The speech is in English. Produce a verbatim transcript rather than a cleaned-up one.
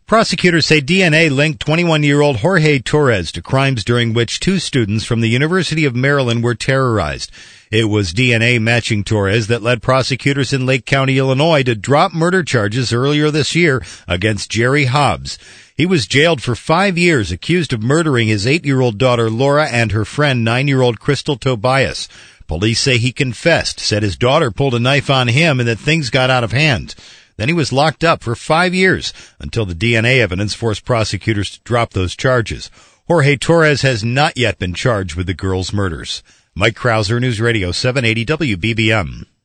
Prosecutors say D N A linked twenty-one-year-old Jorge Torres to crimes during which two students from the University of Maryland were terrorized. It was D N A matching Torres that led prosecutors in Lake County, Illinois, to drop murder charges earlier this year against Jerry Hobbs. He was jailed for five years, accused of murdering his eight-year-old daughter Laura and her friend nine-year-old Crystal Tobias. Police say he confessed, said his daughter pulled a knife on him and that things got out of hand. Then he was locked up for five years until the D N A evidence forced prosecutors to drop those charges. Jorge Torres has not yet been charged with the girls' murders. Mike Krauser, News Radio seven eighty W B B M.